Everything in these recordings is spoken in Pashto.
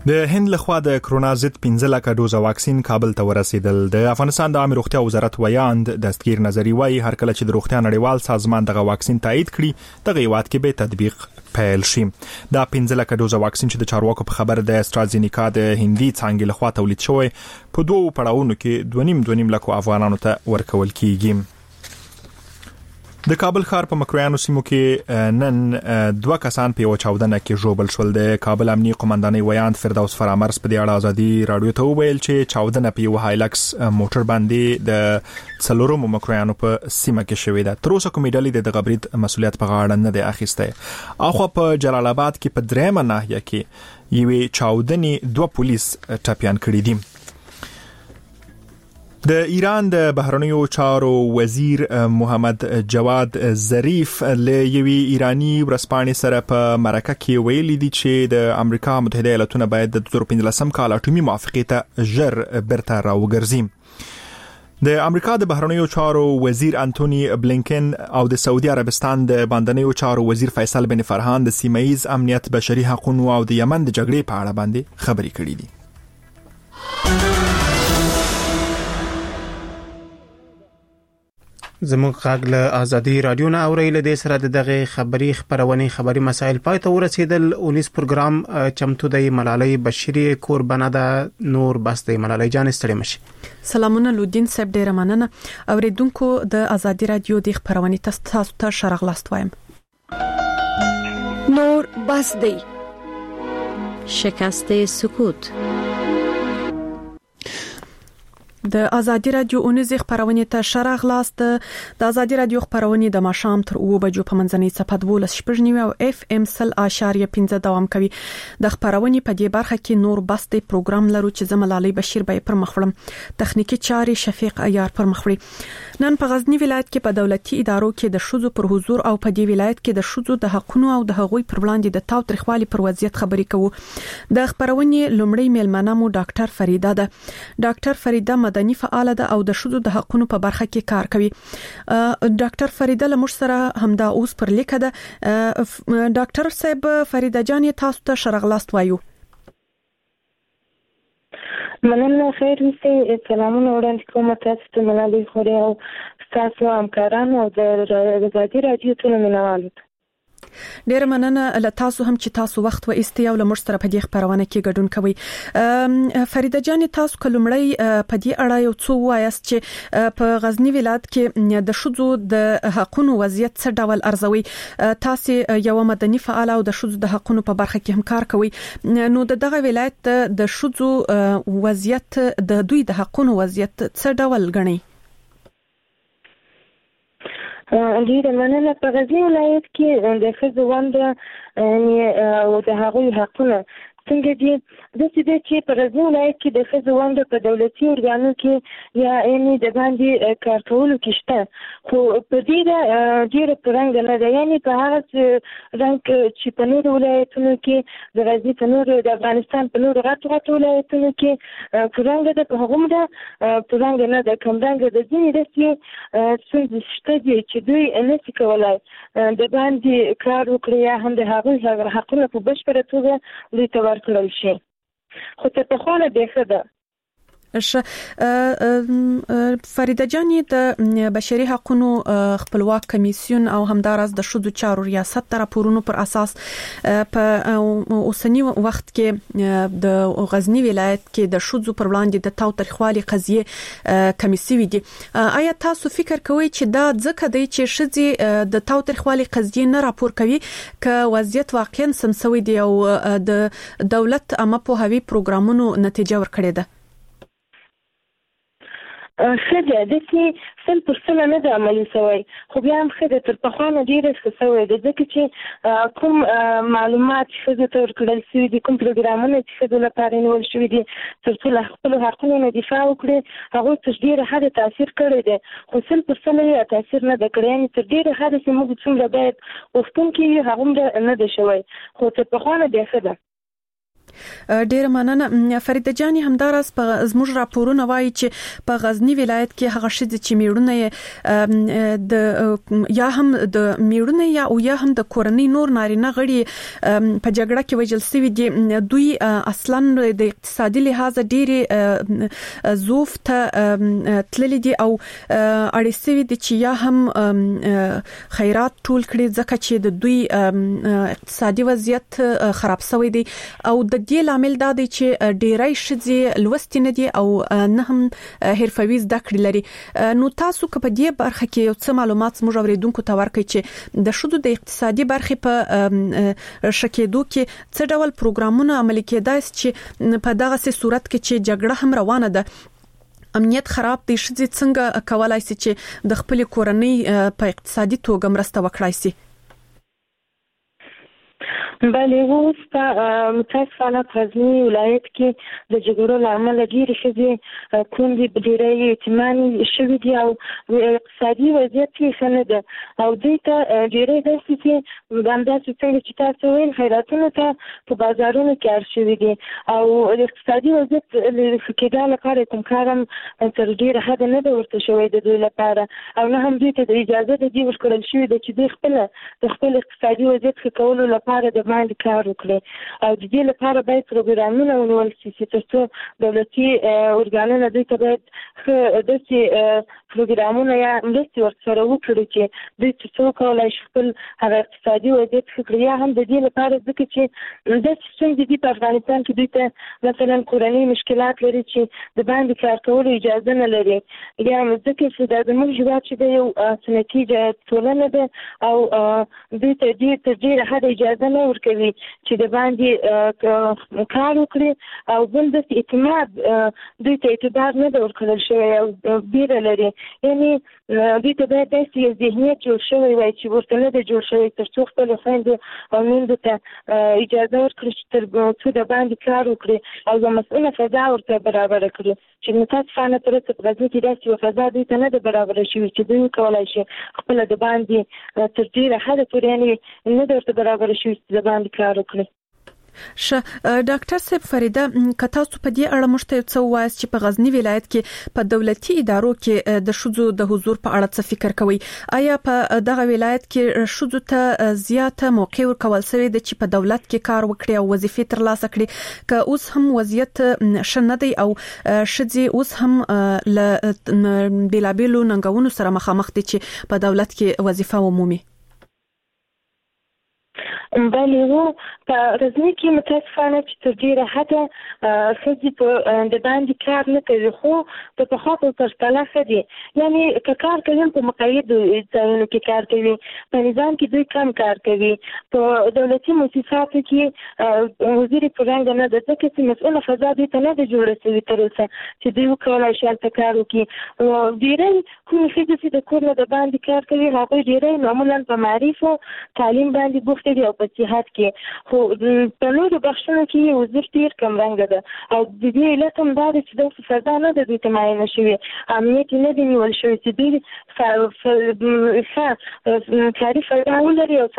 د هند لخوا د کرونا ضد 15 لکه ډوزه واکسین کابل ته ورسېدل. د افغانستان د عامه روغتیا وزارت ویاند دستگیر نظری وایي هر کله چې د روغتیا نړیوال سازمان دغه واکسین تایید کړي دغه هیواد کې به تطبیق پیل شي. دا 15 لکه ډوزه واکسین چې د چارواکو په خبر د استرازینیکا د هندي څانګې لخوا تولید شوی په دوه پړاوونو کې 2.5 لکه افغانانو ته ورکول کیږي. د کابل ښار په مکرویانو سیمو کې نن 2 کسان په یو چاودنه کې ژوبل شول. د کابل امنیه قومندانۍ ویاند فردوس فرامرز په دې اړه ازادي رادیو ته وویل چې چاودنه په یو هایلکس موټر باندې د څلورم مکرویانو په سیمه کې شوې ده. تر اوسه کومې ډلې د غبرګ مسولیت په غاړه نه دی اخیسته. اخو په جلال آباد کې په درېمه ناحیه کې یوې چاودنې 2 پولیس ټپیان کړي دي. د ایران د بهرنیو چارو وزیر محمد جواد ظریف له یوې ایرانی ورسپانې سره په مرکه کې ویلي دي چې د امریکا متحده ایالاتونه باید د 2015 کال اټومي موافقې ته ژر برته راوګرځي. د امریکا د بهرنیو چارو وزیر انټونی بلینکن او د سعودي عربستان د باندنیو چارو وزیر فیصل بن فرحان د سیمه‌ایز امنیت، بشري حقوقو او د یمن د جګړې په اړه باندې خبرې کړې دي. زموږ غږ له ازادي رادیو نه اوري له دې سره دغه خبري مسائل پای ته ورسېدل. 19 پروګرام چمتو دی ملالۍ بشری قربانه ده نور بس دی ملالۍ جان ستړي مشي. سلامونه لودین صاحب ډیر مننه. اوریدونکو د ازادي رادیو د خبرونې تاسو ته شرغلاست وایم. نور بس دی شکست سکوت. د ازادي رادیو اونیز خبرونه ته شرغلاست. د ازادي رادیو خبرونه د ماشام تر 2 بجو په منځنۍ صفحه 12.9 او اف ام 0.5 دوام کوي. د خبرونه په دې برخه کې نور بس د پروګرام لرو چې زملالي بشیر به پر مخړم تخنیکی چاري شفیق عیار پر مخړي. نن په غزنی ولایت کې په دولتي ادارو کې د شذو پر حضور او په دې ولایت کې د شذو د حقونو او د هغوی پر وړاندې د تاوتریخوالي پر وضعیت خبرې کوو. د خبرونه لومړی میلمنه مو ډاکټر فریده ده. ډاکټر فریده مدني فعال ده او د شذو د حقونو په برخه کې کار کوي. ډاکټر فریده لمر سره همدا اوس پر لیکه ده. ډاکټر صاحب فریده جان تاسو ته شرغلاست وایو. مننه خیر وسه سلامونه وړاندې کوم تاسو ته ملالۍ خوري او تاسو همکارانو او د ازادي رادیو ټول منوالو. ډیر مننه له تاسو هم چې تاسو وخت و ایستي او لمر سره په دې خبرونه کې ګډون کوي. فریده جان تاسو کلمړی په دې اړه یو څو وایست چې په غزنی ولایت کې د شذو د حقونو وضعیت څه ډول ارزوي. تاسو یو مدني فعال او د شذو د حقونو په برخه کې هم کار کوي. نو دغه ولایت د شذو وضعیت د دوی د حقونو وضعیت څه ډول غني؟ ډیر مننه. په غزنی ولایت کې د ښځو ونډه او د هغوی حقونه څنګه دي؟ د دې چې په غزنی ولایت کې د ښځو ونډه په دولتي ارګانو کې یا یعنی د باندې کار کولو کې شته، خو په دې ډیره پرنګ نه ده. یعنی په هغه رنګ چې په نورو ولایتونو کې د غزنی په نورو د افغانستان په نورو غټو ولایتونو کې پرنګ ده، په هغوم ده پرنګ نه ده. کوم رنګ د ځینې داسې ستونزې شته دي چې دوی نشي کولای د باندې کار وکړي یا هم د هغوی حقونه په بشپړه توګه دوی ته ورکړل شي. خو ته په خواله بیخه ده. فریده جانی د بشري حقوقو خپلواک کمیسیون او همدارس د شذو چارو ریاست تر راپورونو پر اساس په اوسنی وخت کې د غزنی ولایت کې د شذو پر وړاندې د تاوتریخوالي قضیه کمیسیوي دي. آیا تاسو فکر کوئ چې دا ځکه دی چې شذې د تاوتریخوالي قضیه نه راپور کوي که وضعیت واقعا سمسوي دی او د دولت عامه پوهاوی پروګرامونو نتیجه ورکړي ده؟ خده د چې 100% نه د عملي شوی، خو بیا هم خده تر پخوانه ډیره ښه شوی ده، ځکه چې کوم معلومات ښځو ته ورکړل شوي دي، کوم پروګرامونه چې ښځو لپاره نیول شوي دي تر څو له خپلو حقونو نه دفاع وکړي، هغوی تر ډیره حده تاثیر کړی دی. خو 100% یې تاثیر نه ده کړی، یعنې تر ډیره حده چې موږ څومره باید غوښتونکي وي هغومره نه ده شوی، خو تر پخوانه بیا ښه ده. ډیر مننه فریده جاني. همدارس په زموږ راپورونه وایي چې په غزنی ولایت کې هغه شې چې میړونه د یا هم د میړونه یا هم د کورنۍ نور نارینه غړي په جګړه کې وژل شوی دي. دوی اصلا د اقتصادي لحاظ ډېری ضعف ته تللي دي او اړ شوی دي چې یا هم خیرات ټول کړي ځکه چې د دوی اقتصادي وضعیت خراب شوی دی او د دې لامل دا دی چې ډېری شذي لوستي نه دي او نه هم حرفوي زده کړې لري. نو تاسو که په دې برخه کې یو څه معلومات موږ اوریدونکو ته ورکړئ چې د شذو د اقتصادي برخې په شکېدو کې څه ډول پروګرامونه عملي کېدای چې په دغه صورت کې چې جګړه هم روانه ده امنیت خراب دي شذي څنګه کولای شي چې د خپل کورنۍ په اقتصادي توګه مرسته وکړای شي؟ بله اوس په متاسفانه په غزنی ولایت کې د جګړو له امله ډېرې ښځې کونډې ډېری یتیمانې شوي دي او اقتصادي وضعیت یې ښه نه ده او دوی ته ډېری داسې چې همداسې څنګه چې تاسو ویل خیراتونو ته په بازارونو کې اړ شوي دي او د اقتصادي وضعیت ښه کېدا لپاره کوم کار هم تر ډېره حده نه ده ورته شوی د دوی لپاره او نه هم دوی ته د اجازه د دې ورکړل شوې ده چې دوی د خپل اقتصادي وضعیت ښه کولو لپاره د باندې کار وکړي او د دې لپاره باید پروګرامونه ونیول شي چې تر څو دولتي ارګانونه دوی ته باید داسې پروګرامونه یا مرستې ورسره وکړي چې دوی تر څو کولی شي خپل هغه اقتصادي وضعیت ښه کړي یا هم د دې لپاره ځکه چې داسې ستونزې دي په افغانستان کې دوی ته مثلا کورنۍ مشکلات لري چې د باندې کار کولو اجازه نه لري یا ځکه چې دا زموږ هېواد چې د یو سنتي ټولنه ده او دوی ته تر ډېره حده اجازه نه ورکوي چې د باندې کار وکړي او بل داسې اعتماد دوی ته اعتبار نه ده ورکړل شوی او بیره لري یعنې دوی ته باید داسې یو ذهنیت جوړ شوی وای چې ورته نه ده جوړ شوی تر څو خپلو خویندو او میندو ته اجازه ورکړي چې تر څو د باندې کار وکړي او یوه مسؤله فضا ورته برابره کړي چې متاسفانه تر اوسه په غزني کې داسې یوه فضا دوی ته نه ده برابره شوې چې دوی وکولی شي خپله د باندې تر ډېره حده پورې یعنې نه ده ورته برابره شوې چې د باندې کار وکړي. ډاکټر صاحب فریده که تاسو په دې اړه موږ ته څه وایاست چې په غزنی ولایت کې په دولتي ادارو کې د ښځو د حضور په اړه څه فکر کوي؟ آیا په دغه ولایت کې ښځو ته زیاته موقع ورکول شوی د چې په دولت کې کار وکړي او وظیفې ترلاسه کړي که اوس هم وضعیت ښه نه دی او ښځې اوس هم له بیلابیلو ننګونو سره مخامخ دي چې په دولت کې وظیفه ومومي؟ بله وو په غزني کې متاسفانه چې تر ډېره حده ښځې په د باندې کار نه کوي خو په پخوا په پرتله ښه دي یعنې که کار کوي په مقیدو ځایونو کې کار کوي په نظام کې دوی کم کار کوي په دولتي مؤسساتو کې وزیرې په رنګه نه ده ځکه چې مسؤله فضا دوی ته نه ده جوړه شوې تر اوسه چې دوی وکولی شي هلته کار وکړي ډېری کومې ښځې چې د کور نه د باندې کار کوي هغوی ډېری معمولا په معرفو تعلیم باندې بوختې دي او په صحت کې خو په نورو بخشونو کې وزیر ډېر کم رنګه ده او د دې علت هم دا دی چې داسې فضا نه ده دوی ته معینه شوې امنیت یې نه دی نیول شوی چې دوی کاري فضا ولري او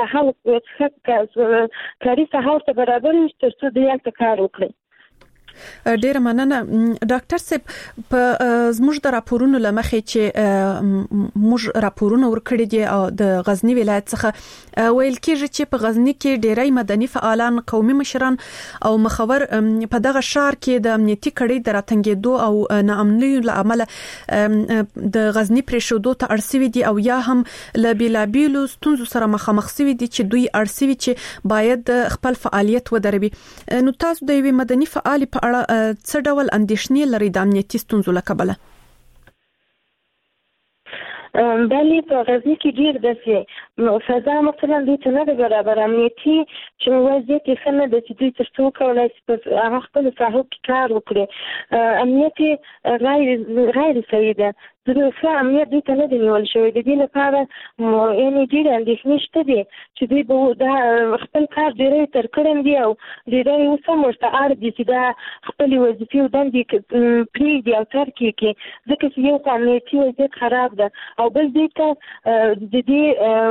کاري ساحه ورته برابر وي تر څو دوی هلته کار وکړي. ډیر مننه ډاکټر صاحب په زموږ د راپورونو لمخې چې موږ راپورونه ورکړي دي او د غزنی ولایت څخه ویل کېږي چې په غزنی کې ډیری مدني فعالان قومي مشران او مخور په دغه ښار کې د امنیتي کړۍ د راتنګېدو او ناامنۍ له امله د غزنی پرېښودو ته اړ شوي دي او یا هم له بیلابیلو ستونزو سره مخامخ شوي دي چې دوی اړ شوي چې باید خپل فعالیت ودروي. نو تاسو د یوې مدني فعالې په اړه څه ډول اندېښنې لري د امنیتي ستونزو له کبله؟ بله په غزني کې ډېر داسې فضا مثلا دوی ته نه ده برابر امنیتي چې وضعیت یې ښه نه ده چې دوی تر څو وکولی شي په هغه خپلو ساحو کې کار وکړي امنیت یې غیر صحیح ده د ښه امنیت دوی ته نه دی نیول شوی. د دې لپاره یعنې ډېرې اندېښنې شته دي چې دوی به دا خپل کار ډېری تر کړی دي او ډېری اوس هم ورته اړ دي چې دا خپلې وظیفې او دندې پرېږدي او ترک یې کړي، ځکه چې یو خو امنیتي وضعیت خراب ده او بل دوی ته د دې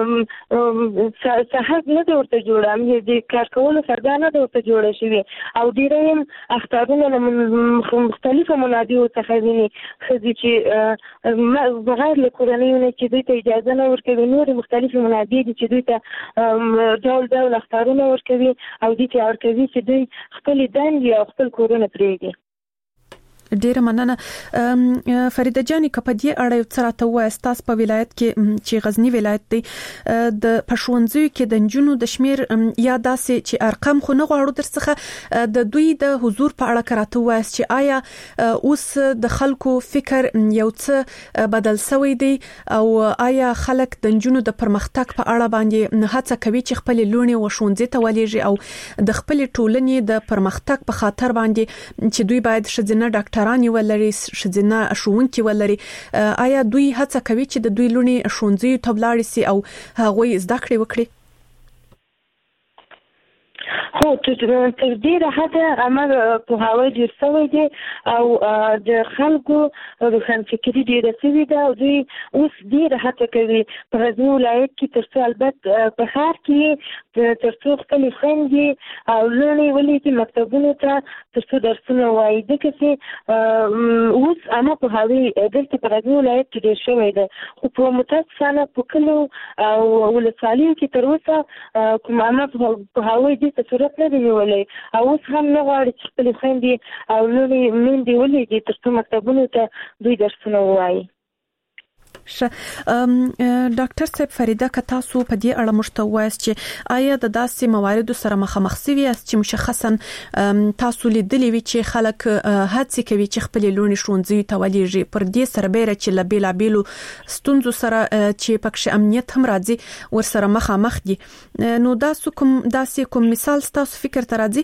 صحت نه ده ورته جوړه، د کار کولو فضا نه ده ورته جوړه شوې او ډېری هم اخطارونه له مختلفو منابعو څخه ویني ښځې چې بغیر له کورنیو نه چې دوی ته اجازه نه ورکوي، نورې مختلفې منابع دي چې دوی ته ډول ډول اخطارونه ورکوي او دوی ته ورکوي چې دوی خپلې دندې او خپل کورونه پرېږدي. ډیره مننه فریده جانې، کپه دې اړه یو څه راته ووایه. ستاسو په ولایت کې چې غزنی ولایت دی، د پښوونځیو کې د نجونو د شمیر یا داسې چې ارقام خو نه غواړو درڅخه د دوی د حضور په اړه راته ووایه چې آیا اوس د خلکو فکر یو څه بدل شوی دی او آیا خلک د نجونو د پرمختګ په اړه باندې هڅه کوي چې خپل لونې و ښوونځي ته ولېږي او د خپل ټولنې د پرمختګ په خاطر باندې چې دوی باید ښځینه ډاکټران ولري، ښځینه ښوونکي ولري، آیا دوی هڅه کوي چې د دوی لونې ښوونځي ته ولاړ شي او هغوی زده کړې وکړي؟ هو تر ډیره حده عمل پوهاوی ډیر شوی دی او د خلکو روښانفکري ډیره شوې ده او دوی اوس ډیره هڅه کوي په غزني ولایت کې تر څو البته په ښار کې تر څو خپلې خویندې او لوڼې ولیکي مکتبونو ته تر څو درسونه ووایي، ځکه چې اوس عامه پوهاوی دلته په غزني ولایت کې ډیر شوی دی، خو په متاسفانه په کلیو او ولسوالیو کې تر اوسه کوم عامه پوهاوی دې ته صورت نه دی نیولی او اوس هم نه غواړي چې خپلې خویندې او لوڼې میندې ولیږي تر څو مکتبونو ته دوی درسونه ووایي. ډاکټر صاحب فریده، که تاسو په دې اړه موږ ته ووایاست چې آیا د داسې مواردو سره مخامخ شوي یاست چې مشخصا تاسو لیدلي وي چې خلک هڅې کوي چې خپل لونې ښوونځي ته ولېږي، پر دې سربېره چې له بېلابېلو ستونزو سره چې پکې امنیت هم راځي ورسره مخامخ دي، نو داسې کوم مثال تاسو فکر ته راځي؟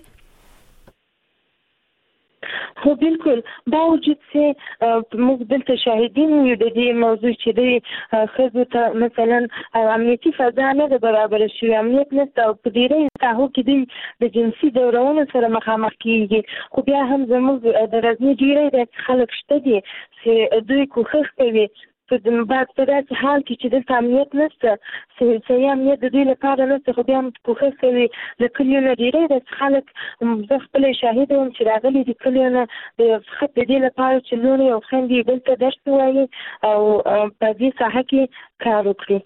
هو بالکل، باوجود چې موږ دلته شاهدین یو د دې موضوع چې د ښځو ته مثلا امنیتي فضا نه ده برابره شوې، امنیت نشته او په ډېری ساحو کې دوی د جنسي دورونو سره مخامخ کېږي، خو بیا هم زموږ د غزني ډېری داسې خلک شته دي چې دوی کوښښ کوي په داسې حال کې چې دلته امنیت نشته، صحیح امنیت د دوی لپاره نشته، خو بیا هم کوښښ کوي له کلیو نه ډېری داسې خلک زه خپله شاهده وم چې راغلي دي کلیو نه فقط د دې لپاره چې لوڼې او خویندې دلته درس ووایي او په دې ساحه کې کار وکړي.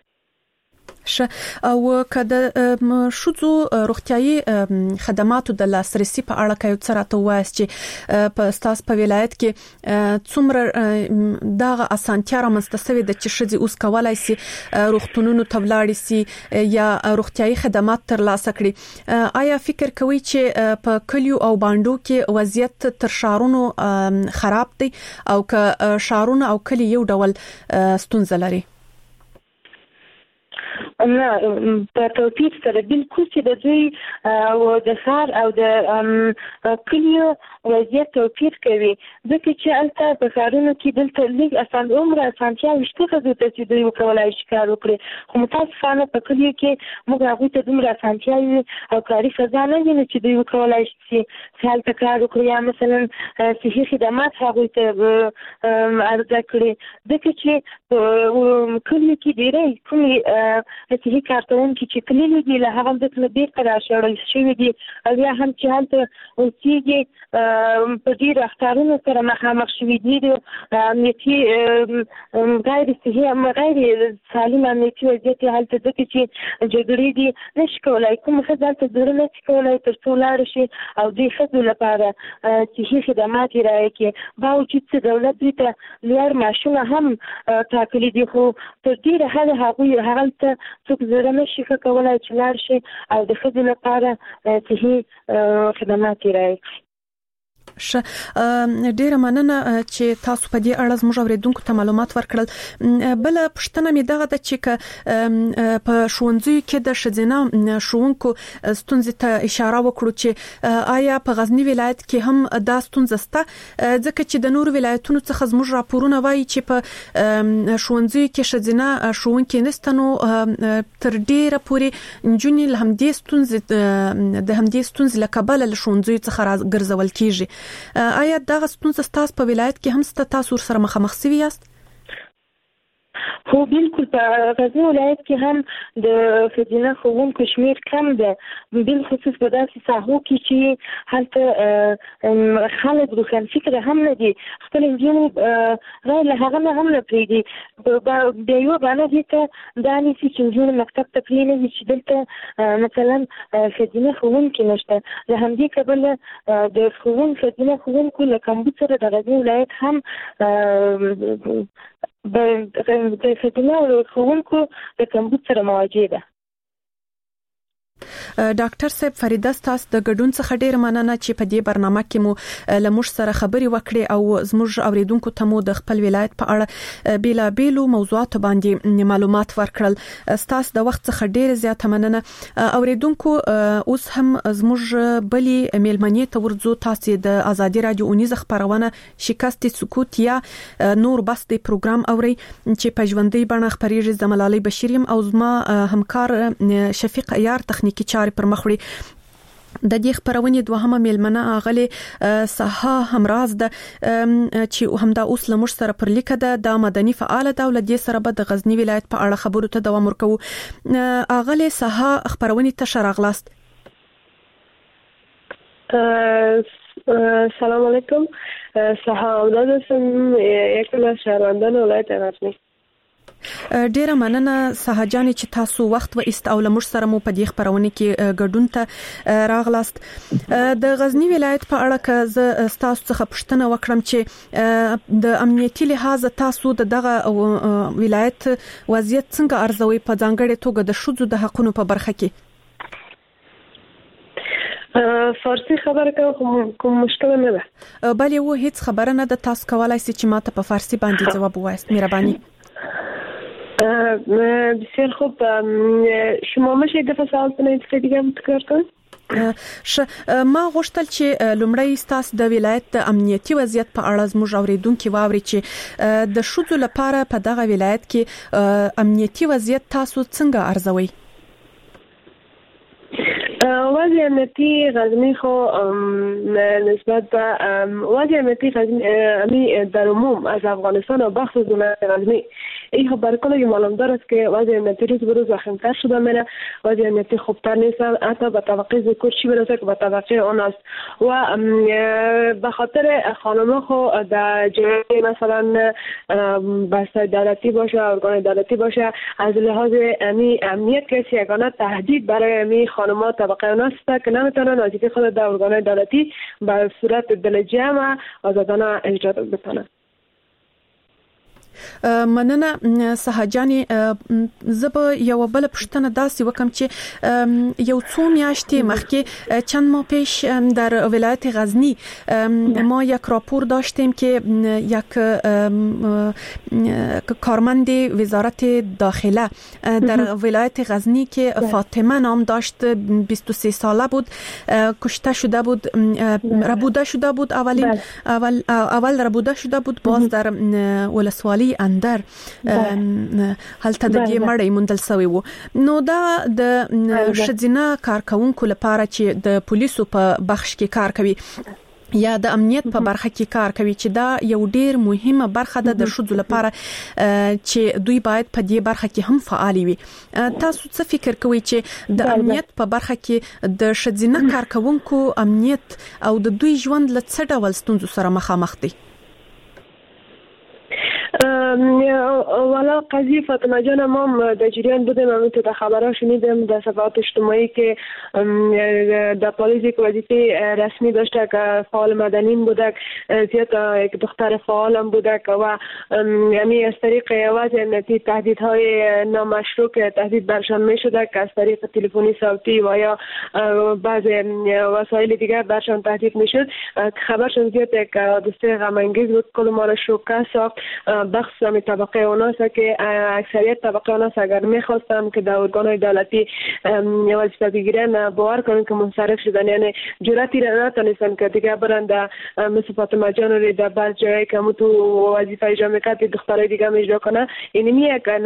او که د ښځو روغتیايي خدماتو د لاسرسي په اړه که یو څه راته ووایاست چې ستاسو په ولایت کې څومره دغه اسانتیا رامنځته شوې ده چې ښځې اوس کولی شي روغتونونو ته ولاړې شي یا روغتیايي خدمات ترلاسه کړي؟ آیا فکر کوئ چې په کلیو او بانډو کې وضعیت تر ښارونو خراب دی او که ښارونه او کلی یو ډول ستونزه لري؟ نه، په توپیر سره بالکل چې د دوی او د ښار او د کلیو وضعیت توپیر کوي، ځکه چې هلته په ښارونو کې دلته لږ عمره اسانتیاوې شته ښځو ته چې دوی وکولای شي کار وکړي، خو متاسفانه په کلیو کې موږ هغوی ته دومره اسانتیاوې او کاري فضا نه وینو چې دوی وکولای شي چې هلته کار وکړي یا مثلا صحي خدمات هغوی ته عرضه کړي، ځکه چې په کلیو کې ډېری کومې صحي کارکوونکي چې تللي دي له هغه ځایه نه بېرته راشړل شوي دي او یا هم چې هلته اوسېږي په ډېرو اخطارونو سره مخامخ شوي دي، امنیتي غیر صحي غیر سالم امنیتي وضعیت یې هلته، ځکه چې جګړې دي نشي کولی کومه ښځه هلته زړه نشي کولی تر څو لاړه شي او دې ښځو لپاره صحي خدمات یې رایې کړي، باوجود چې دولت دوی ته لوړ معاشونه هم ټاکلي دي، خو تر ډېره حده هغوی هغلته څوک زړه نشي ښه کولی چې لاړ شي او د ښځو لپاره صحي خدمات یې رایې کړي. ډیره مننه چې تاسو په دې اړه زموږ اوریدونکو ته معلومات ورکړل. بل پښتنه مې دغه د چې په ښوونځي کې د ښځینه ښوونکو ستونزې ته اشاره وکړو چې آیا په غزنی ولایت کې هم دا ستونزه شته، ځکه چې د نور ولایتونو څخه زموږ راپورونه وایي چې په ښوونځي کې ښځینه ښوونکي نشته، نو تر ډیره پورې نجونې له همدې ستونزې له کبله له ښوونځي څخه راګرځول کیږي. آیا دغه ستونزه ستاسو په ولایت کې هم شته، تاسو سره مخامخ شوي یاست؟ هو بالکل په غزنی ولایت کې هم د ښځینه ښوونکو شمیر کم ده، بالخصوص په داسې ساحو کې چې هلته خلک روښانفکره هم نه دي، خپل نجونې غیر له هغه نه هم نه پرېږدي. بیا یوه بانه دې ته دا نیسي چې نجونې مکتب ته پرېنوي چې دلته مثلا ښځینه ښوونکي نشته. له همدې کبله د ښځینه ښوونکو له کمبود سره د غزنی ولایت هم د ښځینه ښوونکو د کمبود سره مواجه ده. ډاکټر صاحب فریده، تاسو د ګډون څخه ډیر مننه چې په دې برنامه کې مو له موږ سره خبرې وکړې او زموږ اوریدونکو ته مو د خپل ولایت په اړه بیلابېلو موضوعاتو باندې معلومات ورکړل. تاسو د وخت څخه ډیر زیاته مننه. اوریدونکو اوس هم زموږ بلی میلمنې ته ورځو. تاسو د ازادي رادیو اونیزه خبرونه شکست سکوت یا نور بس د پروګرام اوري چې په ژوندۍ بڼه خبريږي. زملالي بشیریم او زما همکار شفیق عیار تخنیکی چارې پر مخ وړي. د دې خبرونې دوهمه میلمنه اغله سها همراز ده چې همدا اوس لمر سره پر لیکه ده د مدني فعال دولت سره به د غزنی ولایت په اړه خبرو ته دوام ورکوي. اغله سها خبرونې ته شراغلاست. سلام علیکم. سها اولاد سم یکلا شهروندان ولایت غزنی. ډیره مننه سهجان چې تاسو وخت و است او لمر سره مو په دې خبرونه کې ګډون ته راغلاست. د غزنی ولایت په اړه که تاسو څخه پوښتنه وکړم چې د امنیتي لحاظ تاسو دغه ولایت وضعیت څنګه ارزوي، په ځانګړي توګه د شذو د حقونو په برخه کې؟ فارسی خبره کوم مشکل نه ده. بلې و هیڅ خبره نه ده. تاسو کولای شئ چې ماته په فارسی باندې جواب ووایاست. مهرباني. بسیار خوب. شما میشه دفعه سوال کنید که دیگه تکرار کنید؟ ما غوښتل چې لومړی تاسو د ولایت د امنیتي وضعیت په اړه زموږ اوریدونکو واوري چې د شذو لپاره په دغه ولایت کې امنیتي وضعیت تاسو څنګه ارزوي؟ وضع امنیتی غزنی خو نسبت به وضع امنیتی غزنی در عموم از افغانستان و بخش از ولایت غزنی این خب برای کل معلومدار است که وضع امنیتی روز به روز وخیم‌تر شده میره. وضع امنیتی خوبتر نیست، حتی به طبقه ذکر چی برسه که به طبقه اون است و به خاطر خانم خو در جای مثلا بسته دولتی باشه، ارگان دولتی باشه، از لحاظ امنیت کسی یگانه تهدید برای امی خانم‌ها طبقه اون است که نمیتونن وظیفه خود در ارگان دولتی به صورت دل جمع آزادانه اجرا بکنن. مننه سهجانی. زب یو بل پښتنه داسې وکم چې یو څو میاشتې مخکې چند ماه پیش در ولایت غزنی ما یک راپور داشتیم که یک کارمند وزارت داخله در ولایت غزنی که فاطمه نام داشت 23 ساله بود کشته شده بود، ربوده شده بود. اول ربوده شده بود، باز در ولسوالی اندر هلته د دې مړی موندل شوی وو. نو دا د ښځینه کارکونکو لپاره چې د پولیسو په بخش کې کار کوي یا د امنیت په برخه کې کار کوي چې دا یو ډیر مهمه برخه ده د ښځو لپاره چې دوی باید په دې برخه کې هم فعال وي. تاسو څه فکر کوئ چې د امنیت په برخه کې د ښځینه کارکونکو امنیت او د دوی ژوند له څه ډول ستونزو سره مخامخ دي؟ والا قضیه فاطمه جان ما در جریان بودیم، همین تو خبرها شنیدیم در صفحات اجتماعی که در پلیس یک وظیفه رسمی داشته که فعال مدنی بوده، زیاد یک دختر فعال هم بوده و یعنی از طریق وضع امنیتی تهدیدهای نامشروع که تهدید برشان می شده که از طریق تلفنی صوتی و یا بعض وسایل دیگر برشان تهدید می شد. خبرشان زیاد یک حادثه غم انگیز بود، کل ما را شوکه ساخت. بخص می طبقه اوناست که اکثریت طبقه اوناست اگر می خواستم که در ارگانهای دولتی وظیفه بگیرن باور کنن که منصرف شدن، یعنی جرأتی را نتونستن که دیگه برند مثل فاطمه جان رو در بعض جایی که تو وظیفه اجرا میکرد دخترای دیگه اجرا کنه. این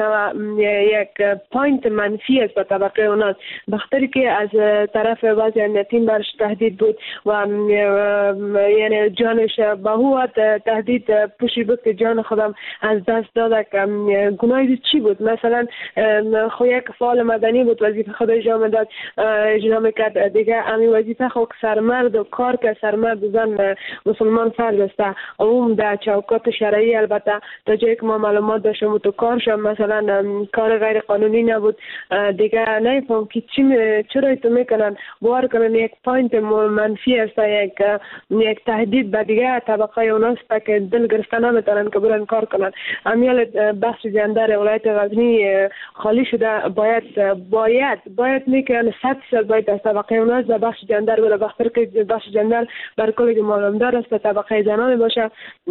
یک پوینت منفی است به طبقه اوناست، بخاطر که از طرف وضع امنیتی برش تهدید بود و یعنی جانش به هو تهدید پوشی بود که جان خودم از دست داده. که گناهی چی بود؟ مثلا خو یک فعال مدنی بود، وظیفه خود اجرا میکرد دیگه. همین وظیفه خو سرمرد و کار که سرمرد زن مسلمان فرض است، اون در چوکات شرعی البته تا جایی که ما معلومات داشتم تو کارشم مثلا کار غیر قانونی نبود دیگه. نمیفهم که چرا تو میکنن باور کنن یک پوینت منفی است، یک تهدید به دیگه طبقه اوناست که دل گرفته نمیتونن که برن کار کنن. امیال بخش جندر ولایت غزنی خالی شده، باید میکنن 100% باید از طبقه اوناست در بخش جندر ولی بخاطر که بخش جندر بر کل معلومدار است طبقه زنان باشه.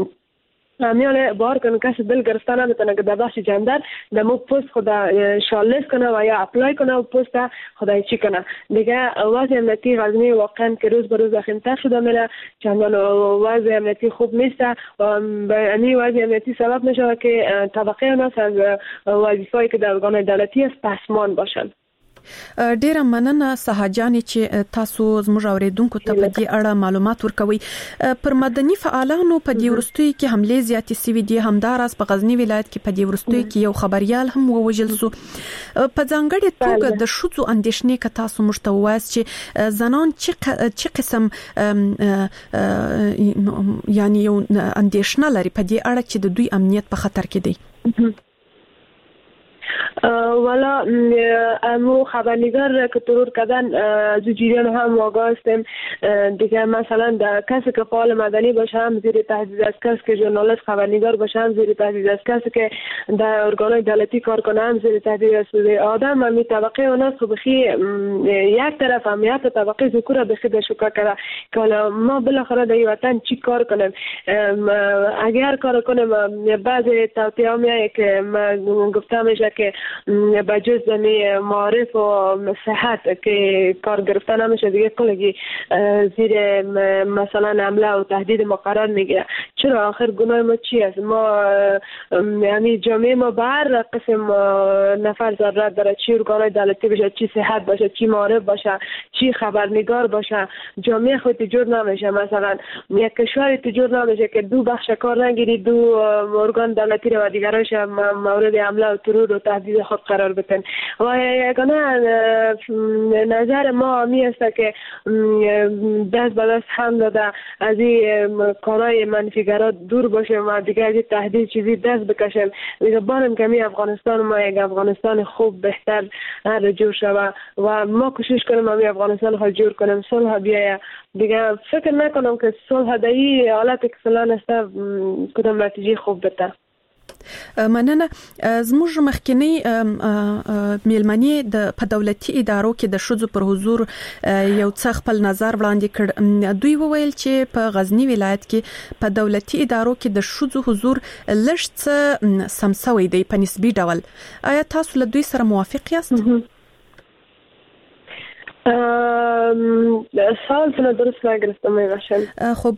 امیال باور کنن کسی دل گرفته نمیتونه که در بخش جندر در مو پست خدا شالس کنه و یا اپلای کنه و پست خدای چی کنه دیگه. وضع امنیتی غزنی واقعا که روز به روز وخیم‌تر شده میره، چندان وضع امنیتی خوب نیست و یعنی وضع امنیتی سبب میشه که طبقه اوناس از وظیفه‌ای که در ارگان دولتی است پسمان باشن. ډیره مننه سهاجانې چې تاسو زموږ اوریدونکو ته په دې اړه معلومات ورکوي. پر مدني فعالانو په دې ورستوي کې حمله زیاتې سوي دي، همداراز په غزنی ولایت کې په دې ورستوي کې یو خبريال هم ووژل سو. په ځانګړي توګه د شوڅو اندېښنې که تاسو موږ ته وایاست چې زنان چې قسم یعنی یو اندېښنه لري په دې اړه چې د دوی امنیت په خطر کې دی. والا امو خبرنگار که ترور کردن زوجیران هم واقع هستیم دیگه. مثلا در کسی که فعال مدنی باشه هم زیر تهدید است، کسی که ژورنالیست خبرنگار باشه هم زیر تهدید است، کسی که در ارگانهای دولتی کار کنه هم زیر تهدید است. آدم هم طبقه اوناست خو بخی یک طرف امنیت طبقه ذکر بخی بشکا کرده که حالا ما بالاخره در وطن چی کار کنیم. اگر کار کنیم بعضی توطئه میایه که گفته میشه که به جز معارف و صحت که کار گرفته نمیشه دیگه کلگی زیر مثلا حمله و تهدید ما قرار میگیره. چرا آخر گناه ما چی است؟ ما یعنی جامعه ما به هر قسم نفر ضرورت داره، چی ارگانهای دولتی باشه، چی صحت باشه، چی معارف باشه، چی خبرنگار باشه. جامعه خود تجور نمیشه، مثلا یک کشور تجور نمیشه که دو بخش کار نگیری، دو ارگان دولتی رو و دیگرش مورد حمله و ترور و تهدید خود قرار بدن. و یگانه نظر ما می است که دست به دست هم داده از این کارهای منفیگرات دور باشیم و دیگه از این تهدید چیزی دست بکشیم. دیگه بارم کمی افغانستان ما یک افغانستان خوب بهتر جور شود و ما کوشش کنیم همین افغانستان خود جور کنیم، صلح بیایه. دیگه فکر نکنم که صلح در این حالت که فلان است کدام نتیجه خوب بده. مننه. زموږ مخکنی میلمنې په دولتي ادارو کې د شذو پر حضور یو څه خپل نظر وړاندې کړ. دوی وویل چې په غزنی ولایت کې په دولتي ادارو کې د شذو حضور لږ څه سمسوي دی په نسبي ډول. آیا تاسو له دوی سره موافق یاست؟ سوالتون درست نگرفتم میباشم. خب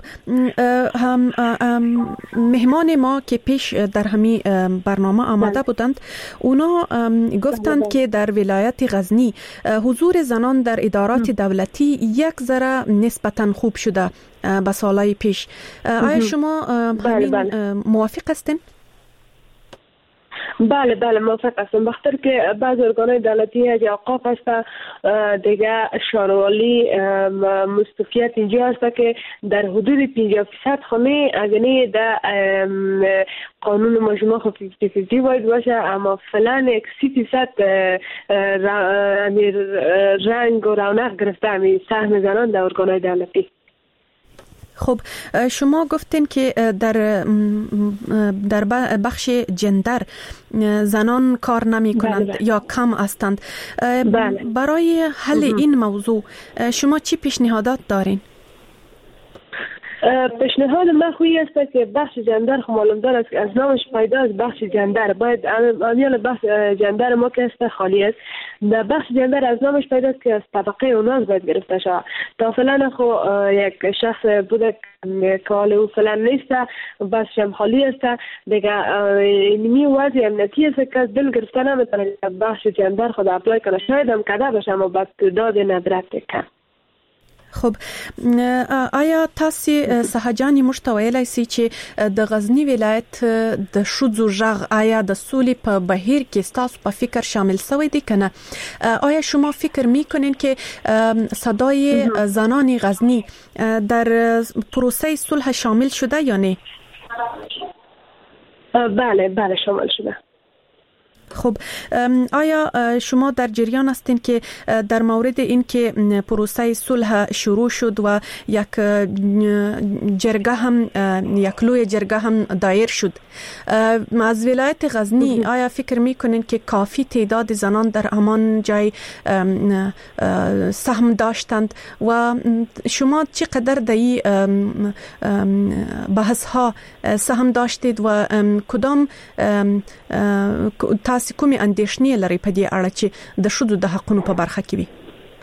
مهمان ما که پیش در همین برنامه آمده بودند اونا گفتند که در ولایت غزنی حضور زنان در ادارات دولتی یک ذره نسبتاً خوب شده به سالهای پیش. آیا شما همین موافق هستین؟ بله موافق هستم. بخاطر که بعض ارگان‌های دولتی از اوقاف هست دیگه شاروالی مستقیت اینجا هست که در حدود 50% خانه اگنی در قانون مجموعه 50-50 باید باشه، اما فعلا 30% رنگ و رونق گرفته همی سهم زنان در ارگان‌های دولتی. خب شما گفتین که در بخش جندر زنان کار نمی کنند یا کم هستند. برای حل این موضوع شما چی پیشنهادات دارین؟ پیشنهاد من خویی است که بخش جندر خب معلوم دار است که از نامش پیدا از بخش جندر باید امیال بخش جندر ما که است خالی است. در بخش جندر از نامش پیدا است که از طبقه اوناس باید گرفته شود. تا فعلا خب یک شخص بوده که حال او فعلا نیست، بخش هم خالی است دیگه. اینمی وضع امنیتی است که از دل گرفته نمیتونه بخش جندر خود اپلای کنه، شاید هم کده باشه اما با تعداد ندرت کم. خب آیا تاسو سهجانی مشتویلای سي چې د غزنی ولایت د شذو ژغ آیا د سولې په بهیر کې تاسو په فکر شامل شوی دی کنه؟ آیا شما فکر میکنین که صدای زنان غزنی در پروسه صلح شامل شده یا نه؟ بله شامل شده. خب آیا شما در جریان هستین که در مورد این که پروسه صلح شروع شد و یک جرگه هم یک لوی جرگه هم دایر شد از ولایت غزنی، آیا فکر میکنین که کافی تعداد زنان در همان جای سهم داشتند و شما چقدر در این بحث ها سهم داشتید و کدام تاسو کومې اندېښنې لري په دې اړه چې د ښځو د حقونو په برخه کې وي؟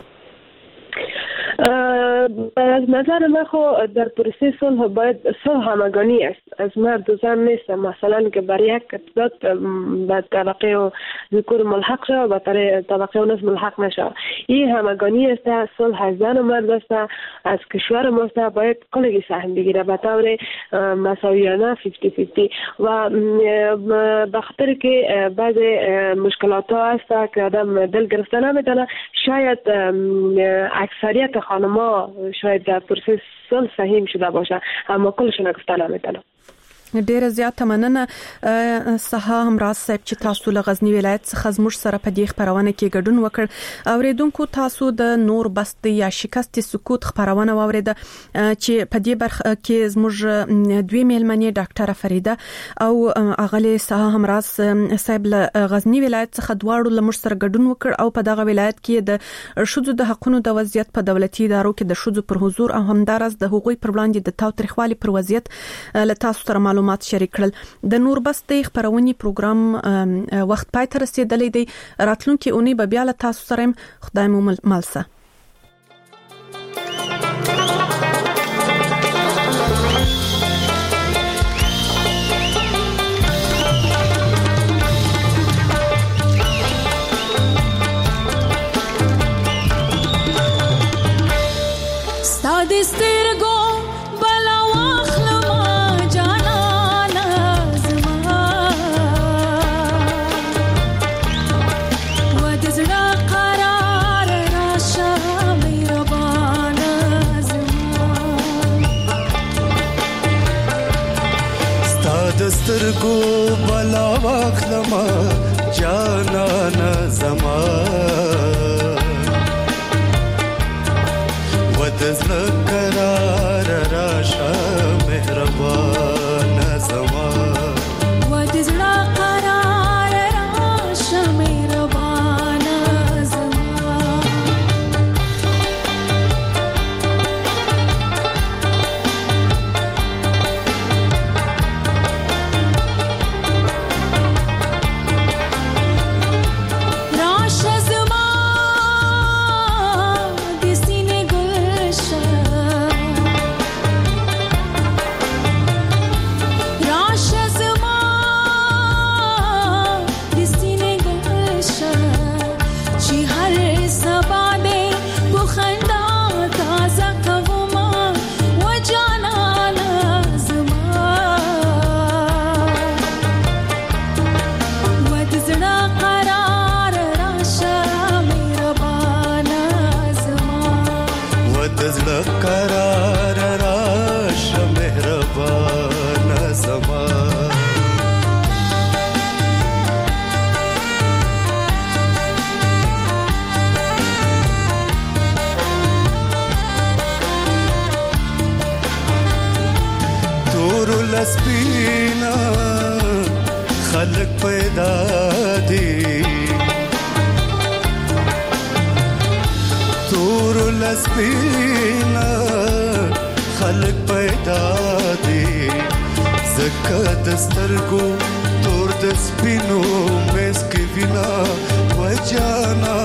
از نظر من خو در پروسه صلح باید صلح همگانی است، از مرد و زن نیست. مثلا که برای یک تعداد به طبقه و ذکور ملحق شد و به طبقه و نس ملحق نشد. این همگانی است، صلح از زن و مرد است، از کشور ما است، باید کلگی سهم بگیره به طور مساویانه 50-50 و بخاطر که بعض مشکلات ها است که آدم دل گرفته نمیتونه، شاید اکثریت خانم‌ها شاید در پروسه صلح سهم شده باشه اما کلشون گفته نمیتونه. ډیره زیاته مننه سها همراز صاحب چې تاسو له غزنی ولایت څخه زموږ سره په دې خبرونه کې ګډون وکړ. اوریدونکو تاسو د نور بست یا شکست سکوت خبرونه واوریده چې په دې برخه کې زموږ دوی میلمنې ډاکټر فریده او اغلی سها همراز صاحب له غزنی ولایت څخه دواړو له موږ سره ګډون وکړ او په دغه ولایت کې د ښځو د حقوقو د وضعیت په دولتي ادارو کې د ښځو پر حضور او همدارس د حقوقي پر وړاندې د تاوتریخوالي پر وضعیت له تاسو سره معلومات شریک کړل. د نور بستې خبرونې پروګرام وخت پای ته رسیدلی دی. راتلونکي اونۍ به بیا له تاسو سره خدای مو ملسه. دسترګو بلا واخلما جانانا زما ودزل قرار راشا مهربان زما ودزل قرار راشا مهربان زما لسپینا خلق پیدا دي تور لسپینا خلق پیدا دي زکه دسترګو تور د سپینو مس کې وینا وجانا